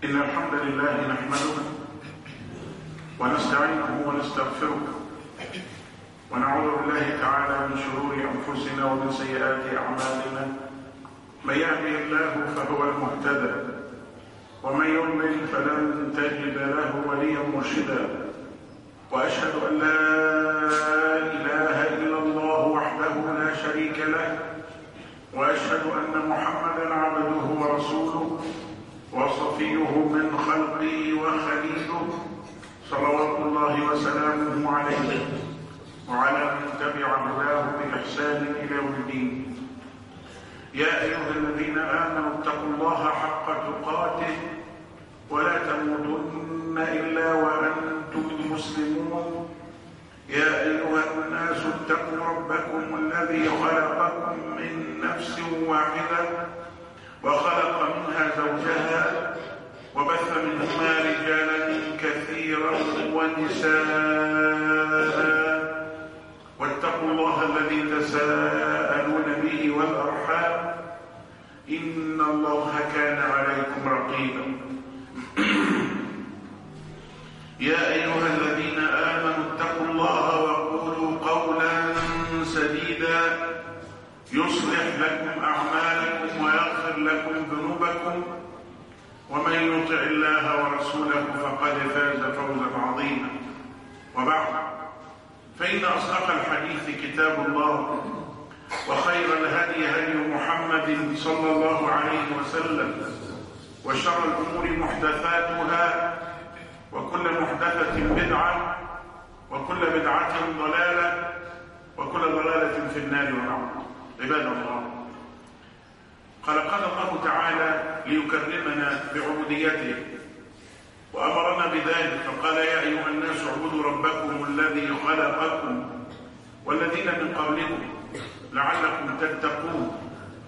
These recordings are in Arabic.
إن الحمد لله نحمده ونستعينه ونستغفره ونعوذ بالله تعالى من شرور أنفسنا ومن سيئات أعمالنا. من يهده الله فهو المهتدى ومن يضلل فلن تجد له وليا مرشدا. وأشهد أن لا إله إلا الله وحده لا شريك له، وأشهد أن محمدا عبده ورسوله وصفيه من خلقه وخليله، صلوات الله وسلامه عليه وعلى من تبع هداه بإحسان إلى يوم الدين. يا أيها الذين آمنوا اتقوا الله حق تقاته ولا تموتن إلا وأنتم مسلمون. يا أيها الناس اتقوا ربكم الذي خلقكم من نفس واحدة وخلق منها زوجها وبث منهما رجالا كثيرا ونساء، واتقوا الله الذي تساءلون به والأرحام إن الله كان عليكم رقيبا. يا أيها الذين آمنوا اتقوا الله وقولوا قولا سديدا يصلح لكم أعمالكم ويغفر لكم ذنوبكم، ومن يطع الله ورسوله فقد فاز فوزا عظيما. وبعد، فإن أصدق الحديث كتاب الله، وخير الهدي هدي محمد صلى الله عليه وسلم، وشر الأمور محدثاتها، وكل محدثة بدعة، وكل بدعة ضلالة، وكل ضلالة في النار. والنار. عباد الله، خلقنا الله تعالى ليكرمنا بعبوديته وأمرنا بذلك، فقال يا أيها الناس اعبدوا ربكم الذي خلقكم والذين من قبلكم لعلكم تتقون.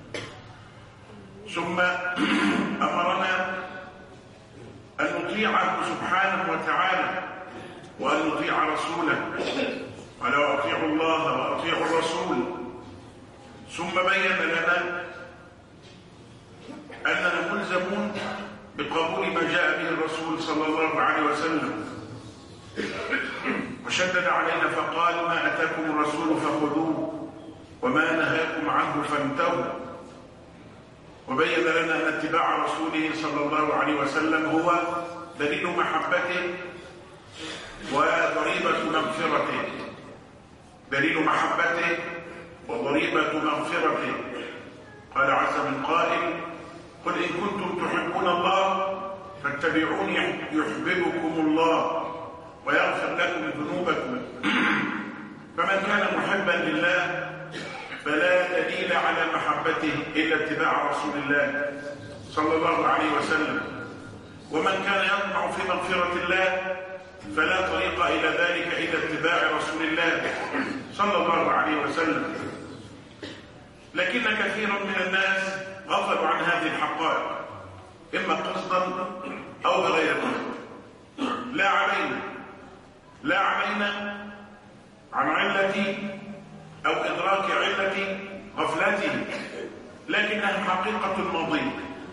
ثم أمرنا أن نطيعه سبحانه وتعالى وأن نطيع رسوله، ولو أطيعوا الله وأطيعوا الرسول. ثم بين لنا أننا ملزمون بقبول ما جاء به الرسول صلى الله عليه وسلم، وشدد علينا فقال ما أتاكم الرسول فخذوه وما نهاكم عنه فانتهوا. وبين لنا أن اتباع رسوله صلى الله عليه وسلم هو دليل محبته وضريبة مغفرته، دليل محبته وضريبة مغفرته. قال عز من قائل قل إن كنتم تحبون الله فاتبعوني يحببكم الله ويغفر لكم ذنوبكم. فمن كان محبا لله فلا دليل على محبته إلا اتباع رسول الله صلى الله عليه وسلم، ومن كان يطمع في مغفرة الله فلا طريق إلى ذلك إلا اتباع رسول الله صلى الله عليه وسلم. لكن كثيرا من الناس غفلوا عن هذه الحقائق، إما قصدا أو بغير قصد. لا علينا عن علة أو إدراك علة غفلته، لكنها حقيقة ماضية.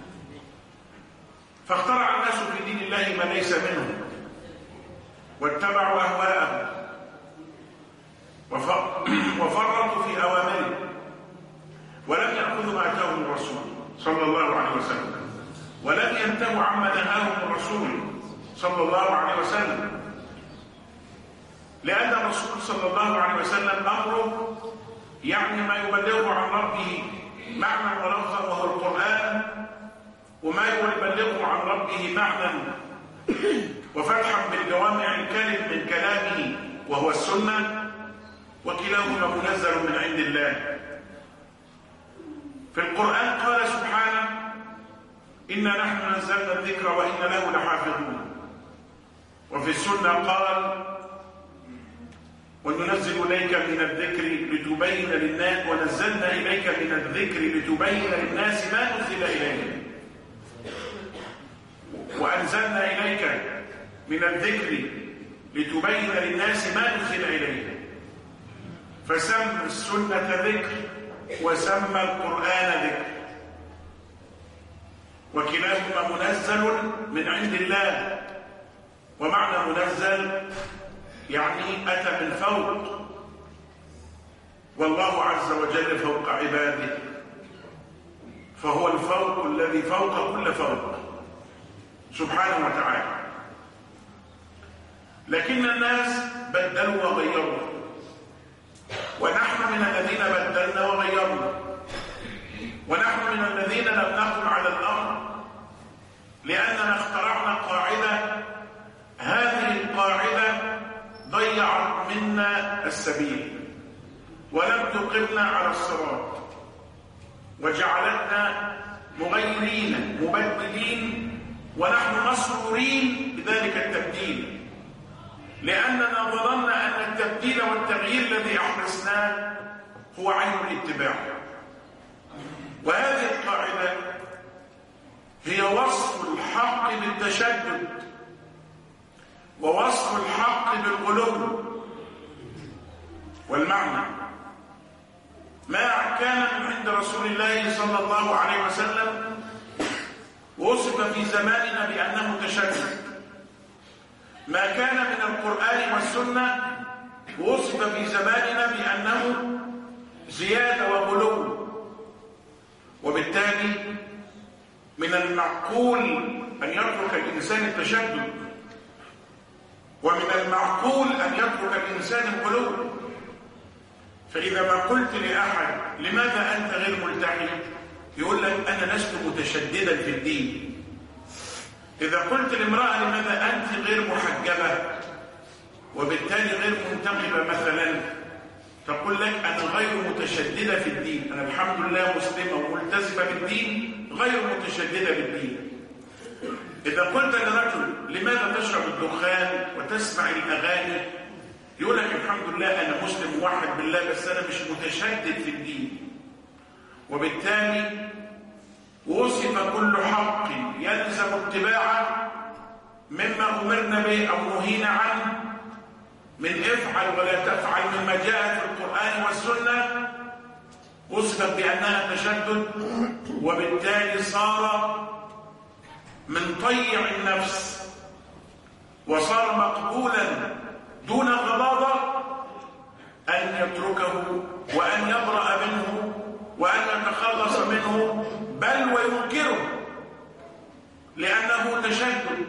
فاخترع الناس في دين الله ما ليس منه، واتبعوا أهواءهم وفرطوا في أوامره، ولم يأخذوا ما أتاهم الرسول صلى الله عليه وسلم، ولم ينتهوا عما نهاهم الرسول صلى الله عليه وسلم. لأن الرسول صلى الله عليه وسلم أمره يعني ما يبلغه عن ربه معنى ولفظا وهو القرآن، وما يبلغه عن ربه معنى وفتحا بالجوامع الكلم من كلامه وهو السنة، وكلاهما منزل من عند الله. في القرآن قال سبحانه إنا نحن نزلنا الذكر وإنا له لحافظون. وفي السنة قال وننزل إليك من الذكر لتبين للناس، ونزلنا إليك من الذكر لتبين للناس ما نزل إليهم، وأنزلنا إليك من الذكر لتبين للناس ما نزل إليهم. فسمى السنة ذكر وسمى القرآن ذكر. وكلاهما منزل من عند الله. ومعنى منزل يعني أتى من فوق، والله عز وجل فوق عباده، فهو الفوق الذي فوق كل فوق سبحانه وتعالى. لكن الناس بدلوا وغيروا، ونحن من الذين بدلنا وغيرنا، ونحن من الذين لم نقم على الأمر، لأننا اخترعنا قاعدة، هذه القاعدة ضيعت منا السبيل ولم تقمنا على الصراط، وجعلتنا مغيرين مبدلين، ونحن مسرورين بذلك التبديل، لأننا ظننا أن التبديل والتغيير الذي أحدثناه هو عين الاتباع. وهذه القاعدة هي وصف الحق بالتشدد، ووصف الحق بالغلو. والمعنى ما كان من عند رسول الله صلى الله عليه وسلم وصف في زماننا بأنه تشدد، ما كان من القرآن والسنة وصف في زماننا بأنه زيادة وغلو. وبالتالي من المعقول أن يترك الإنسان التشدد، ومن المعقول أن يترك الإنسان الغلو. فإذا ما قلت لأحد لماذا أنت غير ملتحي، يقول لك أنا لست متشددا في الدين. إذا قلت لامرأة لماذا أنت غير محجبة وبالتالي غير منتقبة مثلا، تقول لك أنا غير متشددة في الدين، أنا الحمد لله مسلمة وملتزمة بالدين غير متشددة بالدين. إذا قلت لرجل لماذا تشرب الدخان وتسمع الأغاني، يقول لك الحمد لله أنا مسلم موحد بالله بس أنا مش متشدد في الدين. وبالتالي وصف كل حق يلزم اتباعه مما أمرنا به أو نهينا عنه، من افعل ولا تفعل مما جاء في القرآن والسنة، وصفت بأنها تشدد، وبالتالي صار من طيع النفس وصار مقبولا دون غضاضة أن يتركه وأن يبرأ منه وأن يتخلص منه، بل وينكره لأنه تشدد.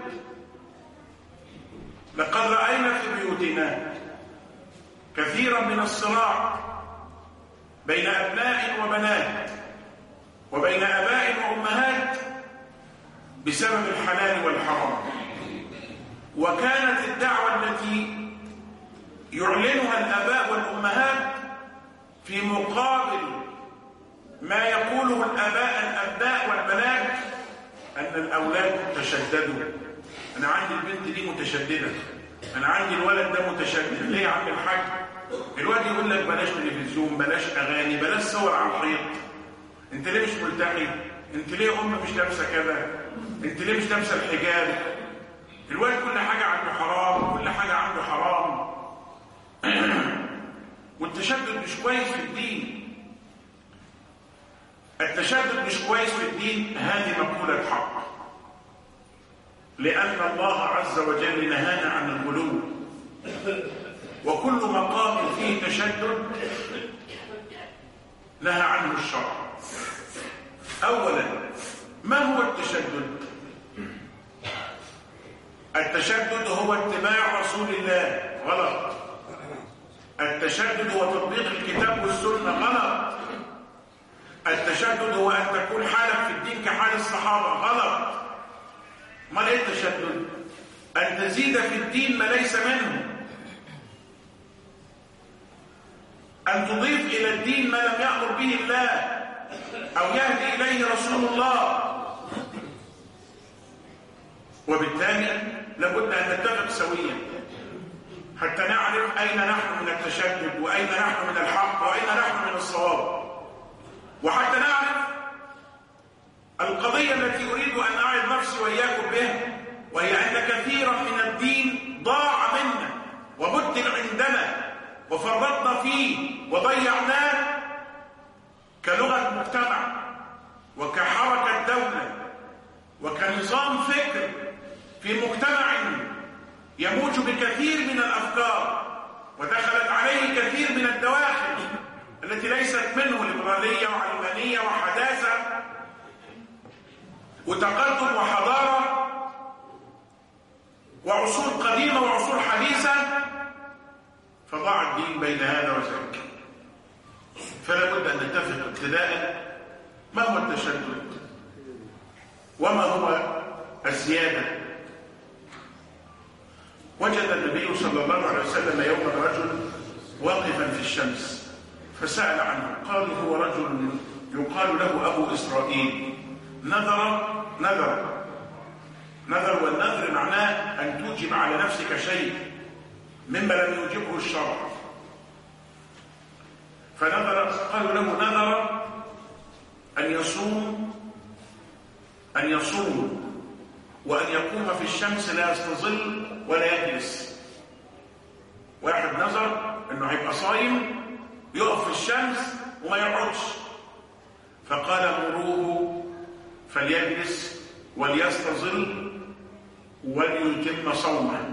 لقد رأينا في بيوتنا كثيرا من الصراع بين أبناء وبنات وبين آباء وأمهات بسبب الحلال والحرام. وكانت الدعوة التي يعلنها الآباء والأمهات في مقابل ما يقوله الأبناء والبنات أن الأولاد تشددوا. أنا عندي البنت دي متشددة، أنا عندي الولد ده متشدد. ليه يا عم الحاج؟ الواد يقول لك بلاش تلفزيون، بلاش أغاني، بلاش صور على الحيط. أنت ليه مش ملتحي؟ أنت ليه أم مش لابسة كذا؟ أنت ليه مش لابسة الحجاب؟ الواد كل حاجة عنده حرام، كل حاجة عنده حرام. والتشدد مش كويس في الدين. التشدد مش كويس في الدين، هذه مقولة حق، لأن الله عز وجل نهانا عن الغلو، وكل مقام فيه تشدد نهى عنه الشرع. أولا، ما هو التشدد؟ التشدد هو اتباع رسول الله، غلط. التشدد هو تطبيق الكتاب والسنة، غلط. التشدد هو أن تكون حالك في الدين كحال الصحابة، غلط. ما ايه التشدد؟ أن تزيد في الدين ما ليس منه، أن تضيف إلى الدين ما لم يأمر به الله أو يهدي إليه رسول الله. وبالتالي لابد أن نتفق سويا حتى نعرف أين نحن من التشدد، وأين نحن من الحق، وأين نحن من الصواب، وحتى نعرف القضية التي أريد أن أعظ نفسي وإياكم بها، وهي أن كثيرا من الدين ضاع منا وبدل عندنا وفرطنا فيه وضيعناه كلغة مجتمع وكحركة دولة وكنظام فكر في مجتمع يموج بكثير من الأفكار ودخلت عليه كثير من الدواخل التي ليست منه، ليبرالية وعلمانية وحداثة وتقدم وحضارة وعصور قديمة وعصور حديثة، فضاع الدين بين هذا وذاك. فلا بد أن نتفق ابتداء ما هو التشدد وما هو الزيادة. وجد النبي صلى الله عليه وسلم يوما رجل واقفا في الشمس فسأل عنه، قال هو رجل يقال له أبو إسرائيل نذر، والنذر معناه أن توجب على نفسك شيء مما لم يوجبه الشرع. فنذر، قالوا له نذر أن يصوم وأن يقوم في الشمس لا يستظل ولا يجلس. واحد نذر أنه هيبقى صايم يقف في الشمس وما يقعدش، فقال مروه فليجلس وليستظل وليتم صومه.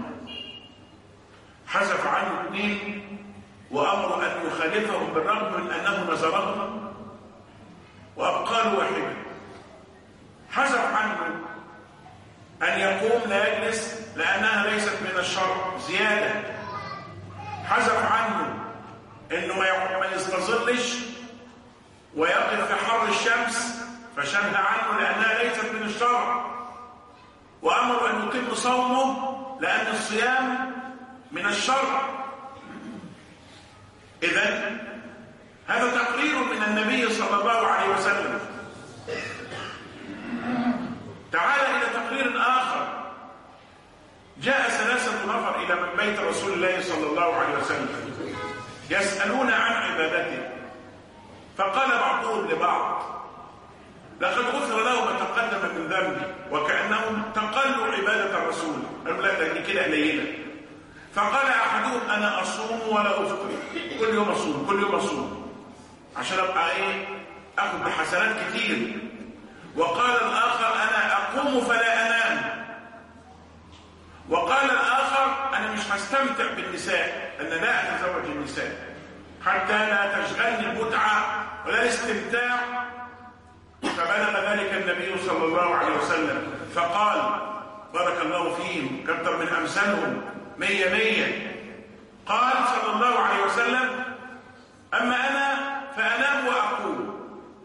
حذف عنه اثنين وأمر أن يخالفهم بالرغم من أنه نذرهم، وأبقى له واحدا. حذف عنه أن يقوم لا يجلس لأنها ليست من الشرع، زيادة. حذف عنه أنه ما يستظلش ويقف في حر الشمس، فشنه عنه لأنها ليست من الشرع. وأمر أن يتم صومه لأن الصيام من الشرع. إذن هذا تقرير من النبي صلى الله عليه وسلم. تعال إلى تقرير آخر. جاء 3 نفر إلى من بيت رسول الله صلى الله عليه وسلم يسألون عن عبادته، فقال بعضهم لبعض لقد غفر له ما تقدم من ذنبي، وكأنهم تقلوا عبادة الرسول. قالوا لا دي كده قليلة. فقال أحدهم أنا أصوم ولا أفطر، كل يوم أصوم عشان أبقى أخذ بحسنات كتير. وقال الآخر أنا أقوم فلا أنام. وقال الآخر أنا مش هستمتع بالنساء، أنا لا أتزوج النساء حتى لا تشغلني المتعة ولا الاستمتاع. فبلغ ذلك النبي صلى الله عليه وسلم فقال بارك الله فيهم، كتر من أمثالهم 100. قال صلى الله عليه وسلم أما أنا فأنام وأقوم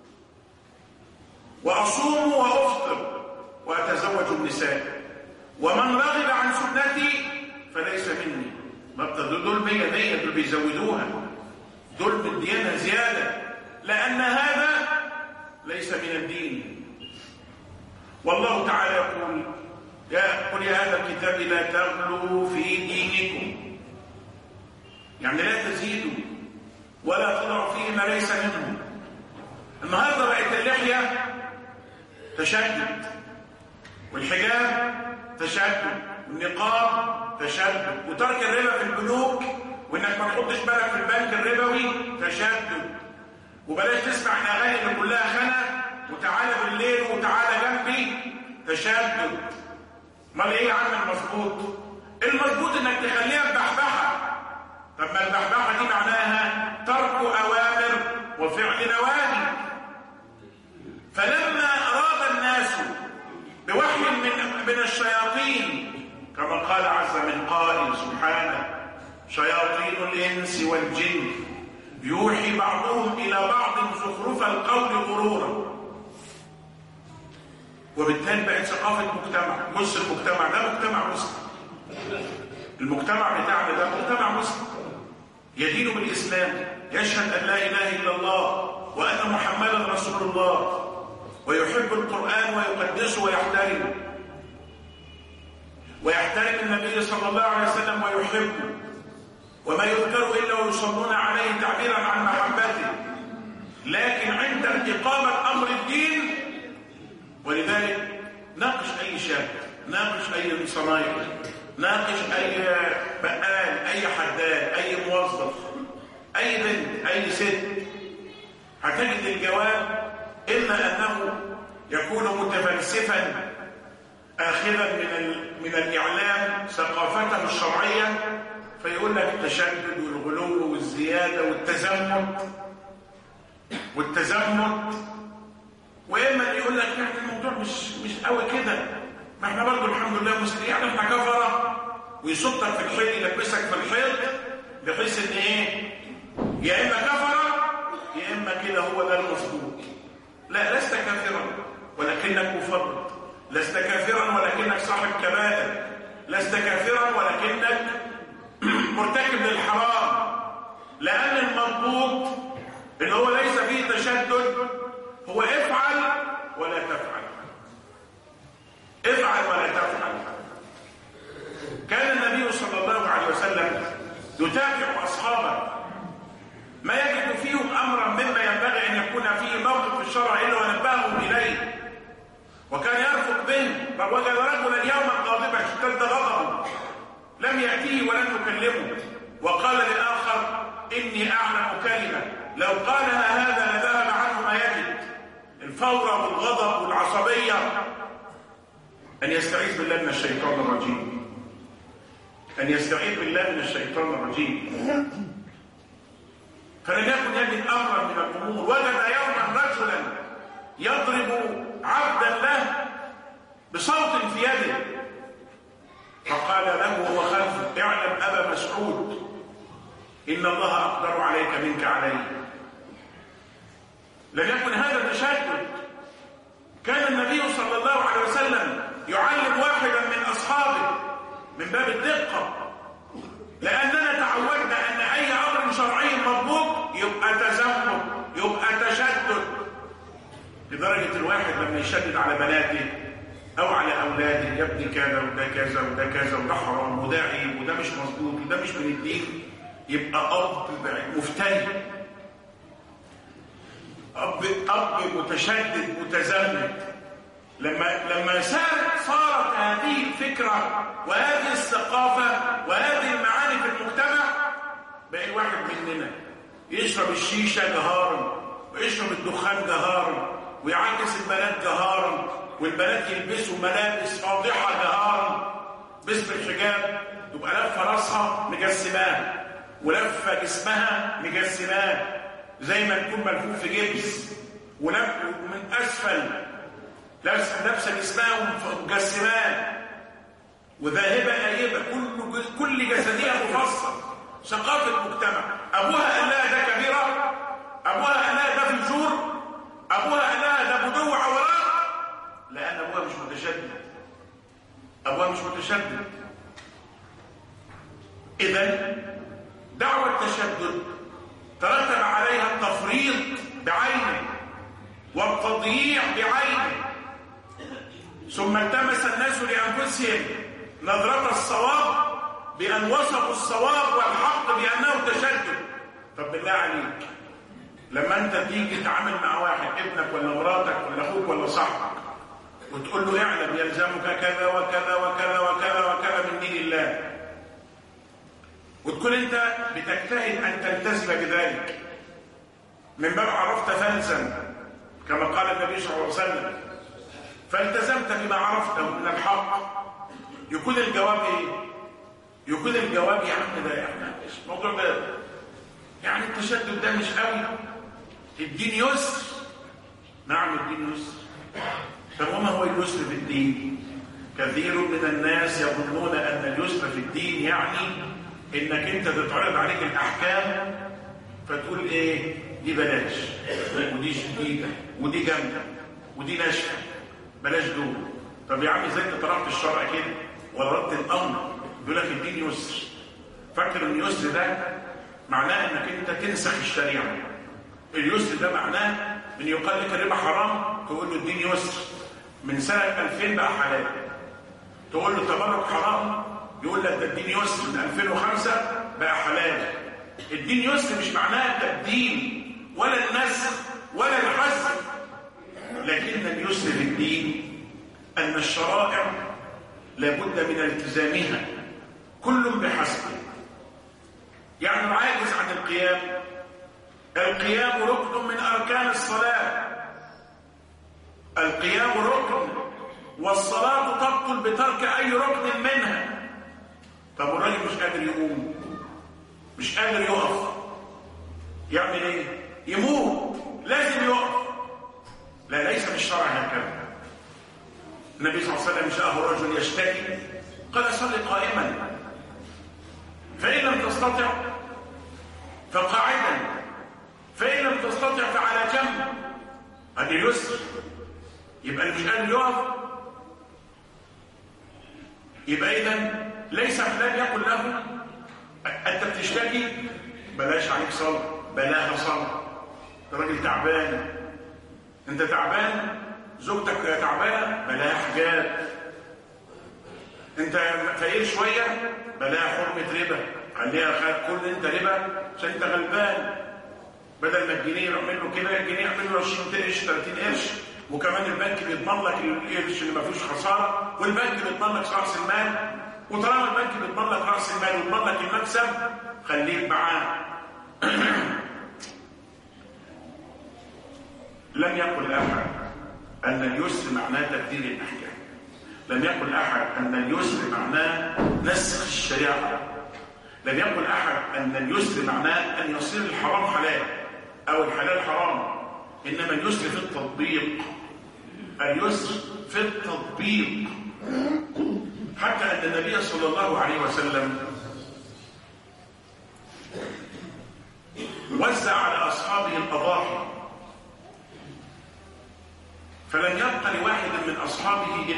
وأصوم وأفطر وأتزوج النساء، ومن رغب عن سنتي فليس مني. دول 100 دول بيزودوها، دول بالديانة زيادة، لأن هذا ليس من الدين. والله تعالى يقول قل يا أهل الكتاب لا تغلوا في دينكم، يعني لا تزيدوا ولا تضعوا فيه ما ليس منه. النهارده بقت اللحية تشدد، والحجاب تشدد، والنقاب تشدد، وترك الربا في البنوك وانك ما تحطش بالك في البنك الربوي تشدد، وبلاش تسمع الاغاني اللي كلها خنا وتعالى بالليل وتعالى جنبي تشدد. امال ايه يا عم المظبوط؟ المظبوط انك تخليها ببحبحه. طب ما البحبحه دي معناها ترك اوامر وفعل نواهي. فلما اراد الناس بوحي من الشياطين كما قال عز من قائل سبحانه شياطين الانس والجن يوحي بعضهم الى بعض زخرف القول غرورا. وبالتالي بقت ثقافه مجتمع. بص المجتمع ده مجتمع مسلم، المجتمع بتاعنا ده مجتمع مسلم يدين بالاسلام، يشهد ان لا اله الا الله وان محمدا رسول الله، ويحب القرآن ويقدسه ويحترمه، ويحترم النبي صلى الله عليه وسلم ويحبه، وما يذكر إلا ويصلون عليه تعبيرا عن محبته. لكن عند انتقامة أمر الدين، ولذلك ناقش أي شاب، ناقش أي صنايعي، ناقش أي بقال، أي حداد، أي موظف، أي بنت، أي ست، هتجد الجواب إما أنه يكون متفلسفا آخذا من الإعلام ثقافته الشرعية، فيقول لك التشدد والغلو والزيادة والتزمت، وإما يقول لك يعني الموضوع مش قوي كده، ما احنا برضه الحمد لله مسلمين، يعني احنا كفرة، ويصدك في الحيط يلبسك في الحيط بحيث ان ايه، يا اما كفرة يا اما كده هو ده المظبوط. لا، لست كافرا ولكنك مفرط، لست كافرا ولكنك صاحب كبائر، لست كافرا ولكنك مرتكب للحرام، لأن المضبوط اللي هو ليس فيه تشدد هو افعل ولا تفعل، افعل ولا تفعل. كان النبي صلى الله عليه وسلم يتابع أصحابه ما يجد فيهم أمرا مما ينبغي أن يكون فيه موقف الشرع إلا ونبههم إليه، وكان يرفق به. وجد رجلا يوما غاضبا اشتد غضبه، لم يأتيه ولم يكلمه، وقال للآخر إني أعلم كلمة لو قالها هذا لذهب عنه ما يجد. الفورة والغضب والعصبية. أن يستعيذ بالله من الشيطان الرجيم، أن يستعيذ بالله من الشيطان الرجيم. فلم يكن يجد أمرا من الأمور. وجد يوما رجلا يضرب عبدا له بصوت في يده، فقال له وهو خلفه اعلم أبا مسعود إن الله أقدر عليك منك عليه. لم يكن هذا تشدد. كان النبي صلى الله عليه وسلم يعلم واحدا من أصحابه من باب الدقة، لأننا تعودنا أن أي أمر شرعي مضبوط يبقى تزمت، يبقى تشدد، لدرجة الواحد لما يشدد على بناته أو على أولاده، يا ابني كذا وده كذا وده كذا وده حرام وده عيب وده مش مظبوط وده مش من الدين، يبقى أب مفتري، أب متشدد متزمت. لما صارت هذه الفكرة وهذه الثقافة وهذه المعاني في المجتمع، بقى الواحد مننا يشرب الشيشة جهارا ويشرب الدخان جهارا ويعاكس البنات جهارا، والبنات يلبسوا ملابس فاضحة جهارا باسم الحجاب، تبقى لفة راسها مجسماه ولفة جسمها مجسماه زي ما تكون ملفوف في جبس، ومن أسفل لابسه جسمها ومجسماه وذاهبه آيبه، كل جسدها مفصل. ثقافه مجتمع. ابوها قال لها ده كبيره، ابوها قال لها ده فجور، ابوها قال لها ده بدو عورات، لان ابوها مش متشدد. ابوها مش متشدد. اذا دعوه التشدد ترتب عليها التفريط بعينه والتضييع بعينه. ثم التمس الناس لأنفسهم نظرة الصواب بأن وصفوا الصواب والحق بأنه تشدد. طب بالله عليك، لما أنت تيجي تتعامل مع واحد، ابنك ولا مراتك ولا أخوك ولا صاحبك، وتقول له اعلم يلزمك كذا وكذا وكذا وكذا وكذا من دين الله، وتكون أنت بتجتهد أن تلتزم بذلك من باب عرفت فالزم، كما قال النبي صلى الله عليه وسلم، فالتزمت بما عرفته من الحق، يكون الجواب ايه؟ يكون الجواب يا عم ده احنا الموضوع ده يعني التشدد ده مش قوي، الدين يسر. نعم الدين يسر. طب وما هو اليسر في الدين؟ كثير من الناس يظنون ان اليسر في الدين يعني انك انت تتعرض عليك الاحكام فتقول ايه؟ دي بلاش، ودي شديده، ودي جامده، ودي ناشفه، بلاش دول. طب يا عم ازاي انت طرحت الشرع كده ولا ردت الامر؟ يقول لك الدين يسر. فاكر ان اليسر ده معناه انك انت تنسخ الشريعه. اليسر ده معناه ان يقال لك الربا حرام تقول له الدين يسر، من سنه 2000 بقى حلال. تقول له تبرك حرام يقول لك ده الدين يسر، من 2005 بقى حلال. الدين يسر مش معناه التبديل ولا النسخ ولا الحذف، لكن اليسر في الدين أن الشرائع لابد من التزامها كل بحسبه. يعني العاجز عن القيام ركن من أركان الصلاة، القيام ركن والصلاة تبطل بترك أي ركن منها. طب والراجل مش قادر يقوم، مش قادر يقف، يعمل ايه؟ يموت، لازم يقف. لا، ليس بالشرع هكذا. النبي صلى الله عليه وسلم جاءه الرجل يشتكي قال صل قائما، فإن لم تستطع فقاعدا، فإن لم تستطع فعلى جنب. هذا يسر. يبقى اللي مش قادر يقف، يبقى إذا ليس فلان يقول له أنت بتشتكي بلاش عليك صلاة، بلاها صلاة، الراجل تعبان، أنت تعبان، زوجتك تعبانة، بلاها حجاب، أنت فقير شوية، بلاها حرمة ربا، خليها كل أنت ربا عشان أنت غلبان. بدل ما الجنيه يعمل له كده، الجنيه يعمل له 20 قرش 30 قرش، وكمان البنك بيضمن لك القرش اللي ما فيهوش خسارة، والبنك بيضمن لك رأس المال. وطالما البنك بيضمن لك رأس المال ويضمن لك المكسب، خليك معاه. لم يقل أحد أن اليسر معناه تبديل الأحكام، لم يقل أحد أن اليسر معناه نسخ الشريعة، لم يقل أحد أن اليسر معناه أن يصير الحرام حلال أو الحلال حرام، إنما اليسر في التطبيق، اليسر في التطبيق. حتى أن النبي صلى الله عليه وسلم وزع على أصحابه الأضاحي، فلم يبق لواحد من أصحابه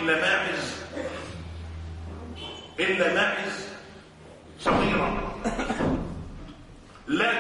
إلا ماعز صغيرة لا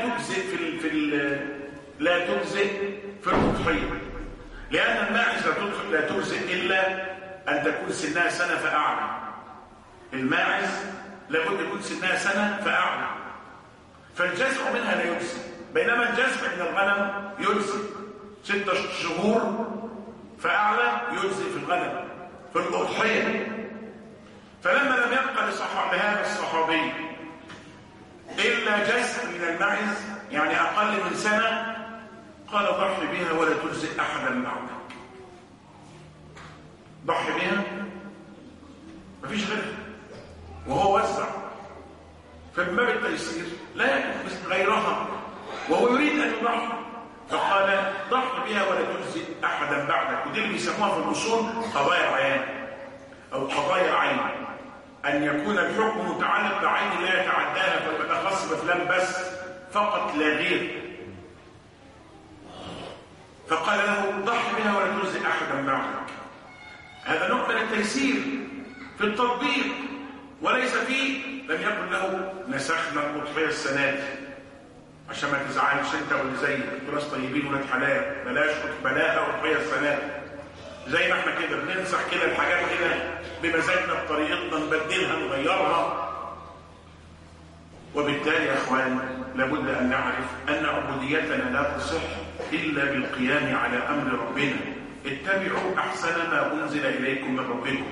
تجزئ في الأضحية، لأن الماعز لا تجزئ إلا أن تكون سنها سنة فأعلى. الماعز لابد يكون سنها سنة فأعلى، فالجزء منها لا يجزئ، بينما الجزء من الغنم يجزئ 6 شهور فأعلى، يجزئ في الغنم في الأضحية. فلما لم يبقى لهذا الصحابي إلا جزء من الماعز، يعني أقل من سنة، قال ضحي بها ولا تجزئ أحدا بعدك. ضحي بها مفيش غيرها، وهو وزع. فمن باب التيسير لا يكون غيرها وهو يريد أن يضحي، فقال ضحي بها ولا تجزئ أحدا بعدك. ودي اللي بيسموها في الأصول قضايا عيان أو قضايا عين، أن يكون الحكم متعلق بعين لا يتعداها، فيبقى خاص بفلان بس فقط لا غير. فقال له ضحي بها ولا تجزئ أحدا بعدك. هذا نوع من التيسير في التطبيق، وليس فيه لم يكن له نسخنا الأضحية السنة دي عشان ما تزعلش انت واللي زيك، انتوا ناس طيبين ولاد حلال، بلاها أضحية السنة دي. زي ما احنا كده بننسخ كده الحاجات كده بمزاجنا بطريقتنا، نبدلها نغيرها. وبالتالي يا اخوان لابد ان نعرف ان عبوديتنا لا تصح الا بالقيام على امر ربنا. اتبعوا احسن ما انزل اليكم من ربكم،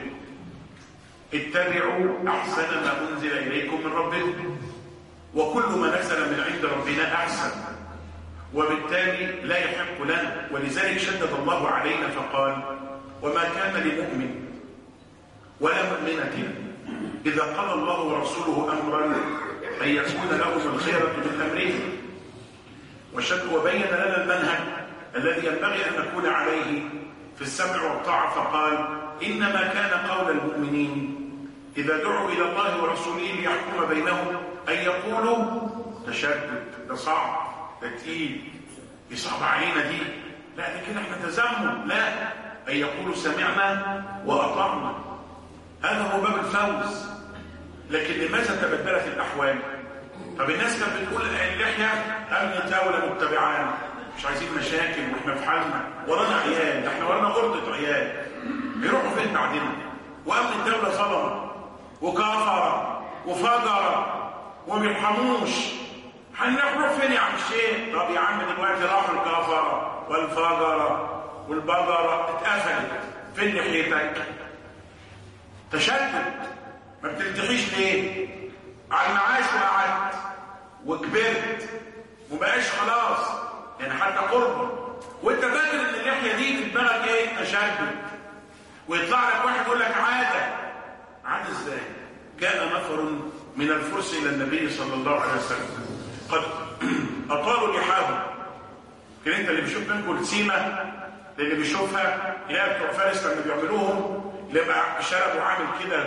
اتبعوا احسن ما انزل اليكم من ربكم، وكل ما نزل من عند ربنا احسن، وبالتالي لا يحق لنا. ولذلك شدد الله علينا فقال وما كان لمؤمن ولا مؤمنة إذا قضى الله ورسوله أمرا أن يكون لهم الخيرة من أمرهم. وبين لنا المنهج الذي ينبغي أن نكون عليه في السمع والطاعة، فقال إنما كان قول المؤمنين إذا دعوا إلى الله ورسوله ليحكم بينهم أن يقولوا تشدد، ده صعب، ده تقيل، دي صعب علينا دي، لا ده كده احنا تزمن، لا، أن يقولوا سمعنا وأطعنا. هذا هو باب الفوز. لكن لماذا تبدلت الأحوال؟ طب الناس كانت بتقول اللحية أمن دولة متبعان، مش عايزين مشاكل واحنا في حالنا، ورانا عيال، ده احنا ورانا غرضة عيال، بيروحوا فين بعدين؟ وأمن الدولة ظلم وكفر وفجر وما بيرحموش، هنروح فين يا عم الشيخ؟ طب يا عم دلوقتي راحوا الكفر والفجر والبجرة اتقفلت، فين لحيتك؟ تشدد، ما بتلتحيش ليه؟ على المعاش وقعدت وكبرت ومبقاش خلاص يعني حتى قربة، وانت فاكر ان اللحية دي في دماغك ايه؟ تشدد. ويطلع لك واحد يقول لك عادة ازاي؟ جاء نفر من الفرس الى النبي صلى الله عليه وسلم قد اطالوا لحاهم. كان انت اللي بيشوف منكم السيمه اللي بيشوفها يا بتوع فارس لما بيعملوهم لما شربوا عامل كده،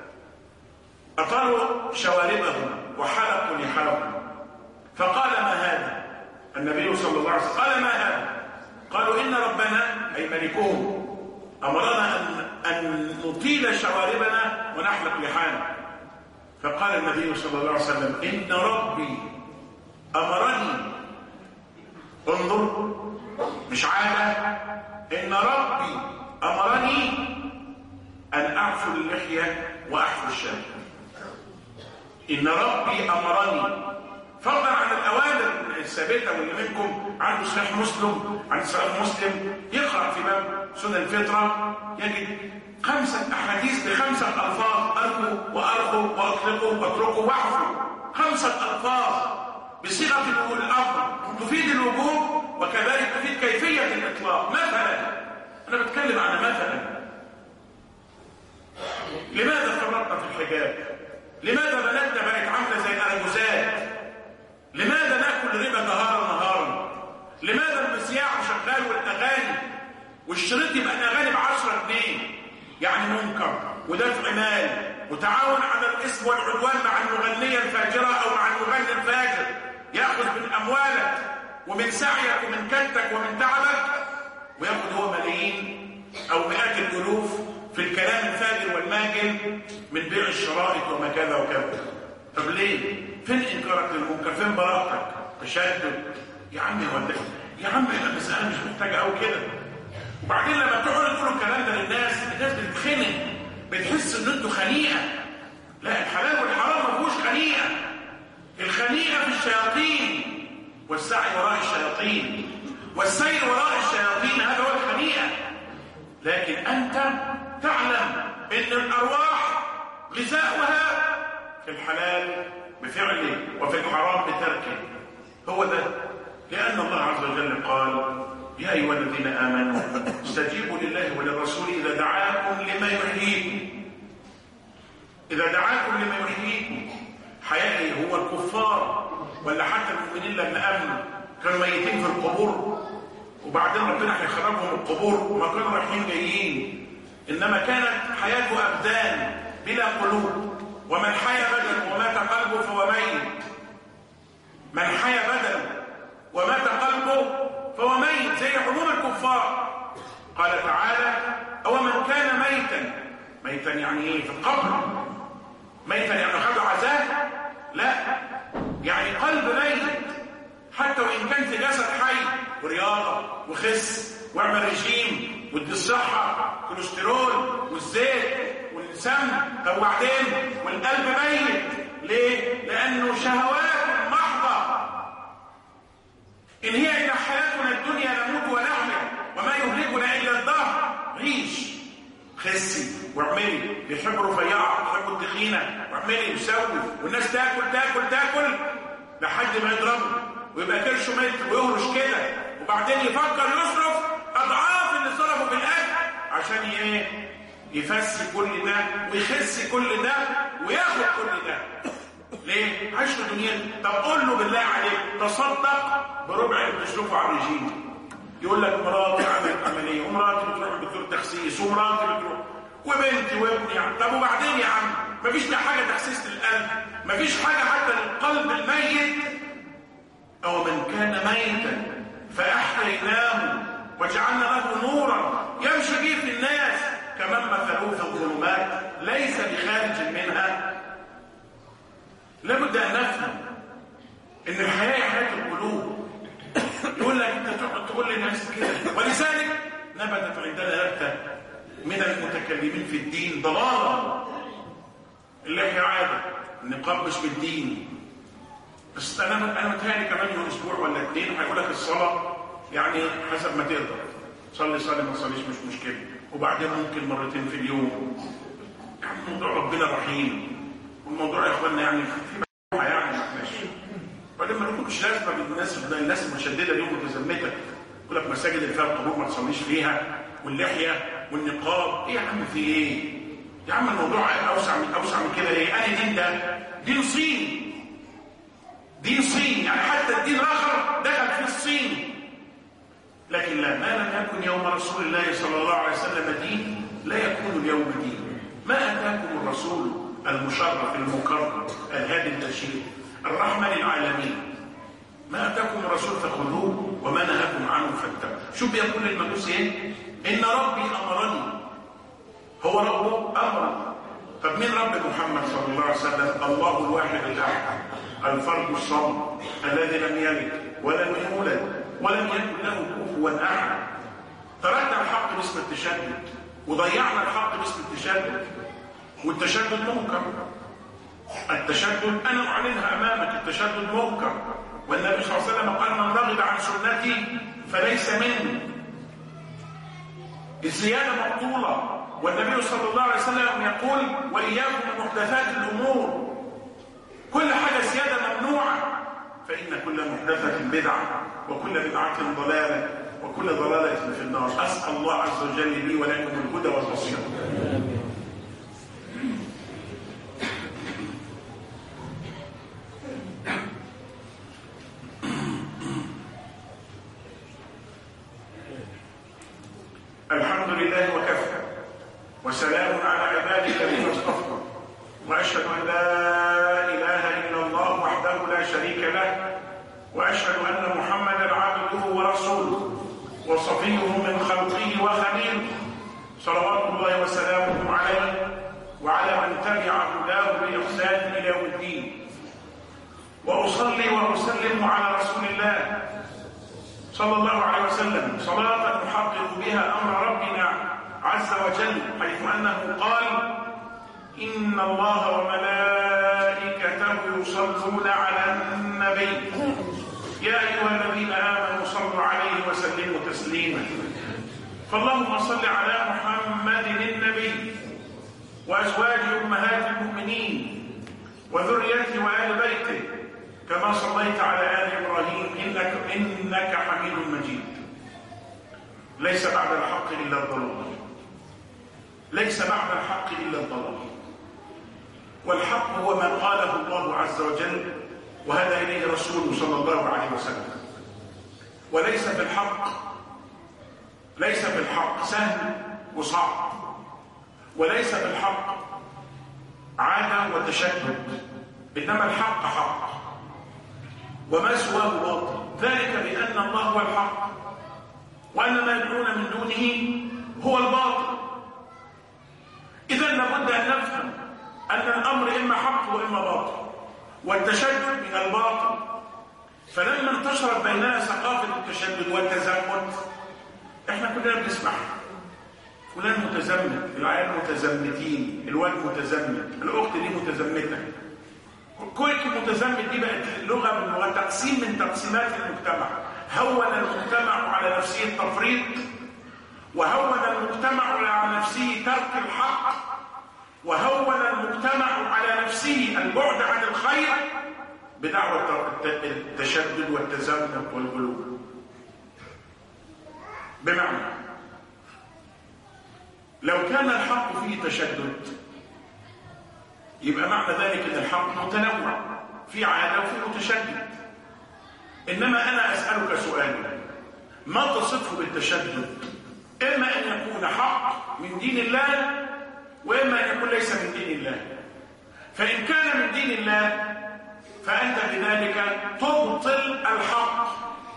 اطالوا شواربهم وحلقوا لحاهم. فقال ما هذا؟ النبي صلى الله عليه وسلم قال ما هذا؟ قالوا ان ربنا اي ملكهم امرنا ان نطيل شواربنا ونحلق لحانا. فقال النبي صلى الله عليه وسلم ان ربي امرني، انظر مش عادة، ان ربي امرني ان اعفو اللحية واحفو الشارب. ان ربي امرني، فضلا عن الاوامر الثابته. واللي منكم عنده صحيح مسلم، عن صحيح مسلم يقرا في باب سنن الفطره يجد 5 احاديث ب5 الفاظ: ارجو وارجو واطلقوا واتركوا واعفوا. 5 الفاظ بصيغه الامر تفيد الوجوب وكذلك تفيد كيفيه الاطلاق. مثلا انا بتكلم عن مثلا لماذا فرطنا في الحجاب؟ لماذا بلدنا بقت عامله زي الارجوزات؟ لماذا ناكل ربا نهارا؟ لماذا المذياع شغال والاغاني والشريط يبقى الاغاني ب10 جنيه؟ يعني منكر ودفع مال وتعاون على الاثم والعدوان مع المغنيه الفاجره او مع المغني الفاجر، ياخذ من اموالك ومن سعيك ومن كدك ومن تعبك، وياخذ هو ملايين او مئات الالوف في الكلام الفاجر والماجن من بيع الشرائط وما كذا وكذا. طب ليه؟ فين انكارك للمنكر؟ فين براءتك؟ تشدد يا عمي ولا يا عم المساله مش محتاجه قوي كده. وبعدين لما تقعدوا تقولوا الكلام ده للناس، الناس بتتخنق، بتحس ان انتوا خنيقه. لا، الحلال والحرام ما فيهوش خنيقه. الخنيقه في الشياطين والسعي وراء الشياطين والسير وراء الشياطين، هذا هو الخنيقه. لكن انت تعلم ان الارواح غذاؤها في الحلال بفعله وفي الحرام بتركه. هو ده، لأن الله عز وجل قال يا أيها الذين آمنوا استجيبوا لله وللرسول إذا دعاكم لما يحييكم. إذا دعاكم لما يحييكم، حياتي هو الكفار ولا حتى المؤمنين لما آمنوا كانوا ميتين في القبور وبعدين ربنا هيخرجهم القبور وما كانوا رايحين جايين، إنما كانت حياته أبدان بلا قلوب. ومن حيا بدن ومات قلبه فهو ميت. من حيا بدن ومات قلبه فهو ميت، زي عموم الكفار. قال تعالى أو من كان ميتا يعني ايه؟ في القبر. ميتا يعني خدوا عذاب؟ لا، يعني قلب ميت، حتى وإن كان في جسد حي ورياضة وخس واعمل رجيم وادي الصحة كوليسترول والزيت والسم. طب وبعدين والقلب ميت ليه؟ لأنه شهوات محضة. إن هي إلا حياتنا الدنيا نموت ونحيا وما يهلكنا إلا الدهر. عيش، خسي واعملي، بيحبوا رفيعة بيحبوا التخينة، واعملي وسوي، والناس تاكل تاكل تاكل لحد ما يضربه ويبقى كرشه ميت ويهرش كده، وبعدين يفكر يصرف أضعاف اللي صرفه في الأكل عشان ايه؟ يفسي كل ده ويخس كل ده وياخد كل ده. ليه؟ عايش في دنيا. طب قول له بالله عليك تصدق بربع اللي بتصرفه على الرجيم. يقول لك مراتي عملت عمليه ومراتي بتروح دكتور تخسيس ومراتي بتروح وبنتي وابني. طب وبعدين يا عم؟ مفيش لا حاجه تخسيس للقلب، مفيش حاجه حتى للقلب الميت. او من كان ميتا فاحييناه وجعلنا له نورا يمشي به في الناس كمن مثلوه في الظلمات ليس بخارج منها. لابد ان نفهم ان الحياه حياه القلوب. يقول لك انت تقعد تقول للناس كده، ولذلك نبتت عندنا نبته من المتكلمين في الدين ضلالا. اللحيه عاده، النقاب مش بالدين. بس انا متهيألي كمان يوم اسبوع ولا 2 هيقول لك الصلاه يعني حسب ما تقدر، صلي ما تصليش مش مشكله، وبعدين ممكن 2 مرات في اليوم. يعني موضوع ربنا رحيم، والموضوع يا اخوانا يعني في يعني ماشي. بعدين ما نكونش لازمه بالناس المتشدده دي ومتزمته، يقول لك مساجد اللي فيها القبور ما تصليش فيها، واللحيه والنقاب. ايه يا عم في ايه؟ يا عم الموضوع اوسع من كده ليه؟ انا دين ده دين صين، دين صين، يعني حتى الدين الاخر دخل في الصين. لكن لا، ما لم يكن يوم رسول الله صلى الله عليه وسلم دين لا يكون اليوم دين. ما اتاكم الرسول المشرف المكرم الهادي البشير الرحمة للعالمين، ما اتاكم الرسول فخذوه وما نهاكم عنه فاتقوا. شوف بيقول للمجوس ايه؟ ان ربي امرني، هو ربه امر. طب مين رب محمد صلى الله عليه وسلم؟ الله الواحد الاحد الفرد الصمد الذي لم يلد ولم يولد ولم يكن له كفوا احد. تركنا الحق باسم التشدد وضيعنا الحق باسم التشدد، والتشدد منكر. التشدد انا اعلنها امامك، التشدد منكر، والنبي صلى الله عليه وسلم قال من رغب عن سنتي فليس مني. الزياده مبطوله، والنبي صلى الله عليه وسلم يقول واياكم من محدثات الامور، كل حاجه زياده ممنوعه، فان كل محدثه بدعه وكل بدعه ضلاله وكل ضلاله في النار. اسال الله عز وجل لي ولكم الهدى والبصيره. الحمد لله وكفى وسلام على عباده الذين اصطفى، واشهد ان لا اله الا الله وحده لا شريك له، واشهد ان محمدا عبده ورسوله وصفيه من خلقه وخليله، صلوات الله وسلامه عليه وعلى من تبع هداه باحسان الى يوم الدين. واصلي واسلم على رسول الله صلى الله عليه وسلم صلاة نحقق بها أمر ربنا عز وجل، حيث أنه قال إن الله وملائكته يصلون على النبي يا أيها الذين آمنوا صلوا عليه وسلموا تسليما. فاللهم صل على محمد النبي وأزواج أمهات المؤمنين وذريته وآل بيته كما صليت على آل إبراهيم إنك حميد مجيد. ليس بعد الحق إلا الضلال، ليس بعد الحق إلا الضلال، والحق هو ما قاله الله عز وجل وهدى إليه رسوله صلى الله عليه وسلم. وليس في الحق سهل وصعب، وليس في الحق عادة وتشدد، إنما الحق حق وما سواه باطل، ذلك بأن الله هو الحق وأن ما يدعون من دونه هو الباطل. إذا لابد أن نفهم أن الأمر إما حق وإما باطل، والتشدد من الباطل. فلما انتشرت بيننا ثقافة التشدد والتزمت، احنا كلنا بنسمع فلان متزمت، العيال متزمتين، الواد متزمت، الأخت دي متزمتة. كل متزمت دي بقت لغة من لغات، تقسيم من تقسيمات المجتمع. هون المجتمع على نفسه التفريط، وهون المجتمع على نفسه ترك الحق، وهون المجتمع على نفسه البعد عن الخير بدعوة التشدد والتزمت والغلو. بمعنى لو كان الحق فيه تشدد يبقى معنى ذلك ان الحق متنوع، في عادة وفي متشدد. انما انا اسألك سؤال، ما تصفه بالتشدد؟ اما ان يكون حق من دين الله، واما ان يكون ليس من دين الله. فان كان من دين الله فانت بذلك تبطل الحق.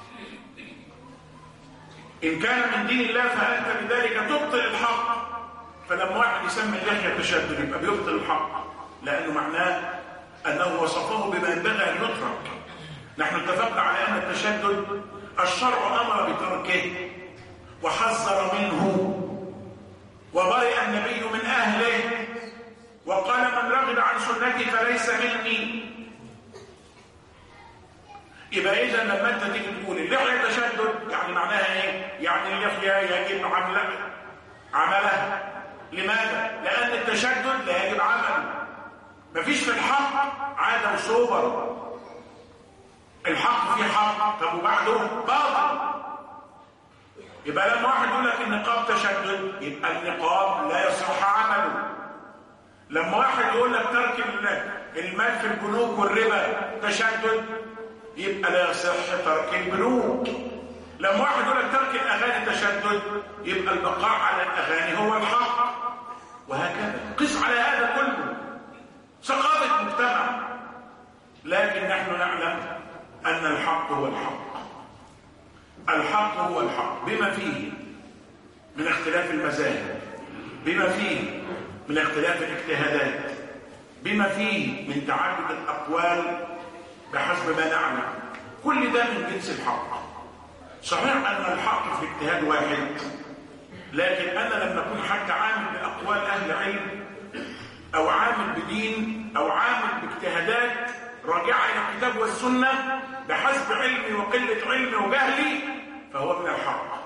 ان كان من دين الله فانت بذلك تبطل الحق. فلما واحد يسمي اللحية تشدد يبقى بيبطل الحق، لأنه معناه أنه وصفه بما ينبغي أن يترك. نحن اتفقنا على أن التشدد الشرع أمر بتركه وحذر منه، وبرئ النبي من أهله وقال من رغب عن سنتي فليس مني. يبقى إذا لما أنت تيجي تقول اللحية تشدد يعني معناها إيه؟ يعني اللحية يجب عملها. لماذا؟ لأن التشدد لا يجب عمله. مفيش في الحق عادة وسوبر. الحق فيه حق، طب وبعده باطل. يبقى لما واحد يقول لك النقاب تشدد، يبقى النقاب لا يصح عمله. لما واحد يقول لك ترك المال في البنوك والربا تشدد، يبقى لا يصح ترك البنوك. لما واحد يقول لك ترك الاغاني تشدد، يبقى البقاء على الاغاني هو الحق. وهكذا قس على هذا كله ثقافه مجتمع. لكن نحن نعلم ان الحق هو الحق. الحق هو الحق بما فيه من اختلاف المذاهب، بما فيه من اختلاف الاجتهادات، بما فيه من تعدد الاقوال بحسب ما نعلم. كل ده من جنس الحق. صحيح ان الحق في الاجتهاد واحد، لكن انا لما اكون حتى عامل باقوال اهل علم او عامل بدين او عامل باجتهادات راجعه الى الكتاب والسنه بحسب علمي وقله علمي وجهلي، فهو من الحق.